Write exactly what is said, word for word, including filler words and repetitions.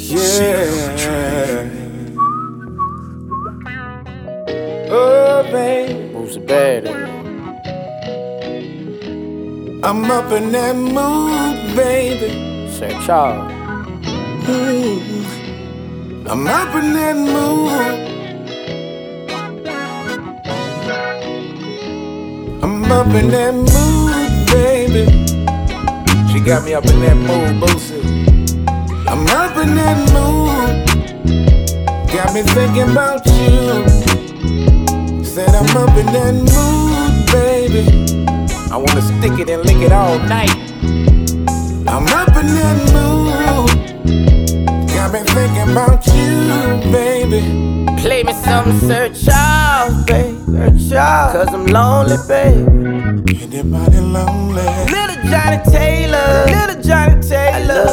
Yeah. Oh, babe. Who's the bad? I'm up in that mood, baby. Say Charles. Mm. I'm up in that mood. I'm up in that mood, baby. She got me up in that mood, Boosie. I'm up in that mood. Got me thinking about you. Said I'm up in that mood, baby. I wanna stick it and lick it all night. I'm up in that mood. Got me thinking about you, baby. Play me some Sir Charles, baby. Sir Charles. Cause I'm lonely, baby. Anybody lonely? Little Johnny Taylor. Little Johnny Taylor.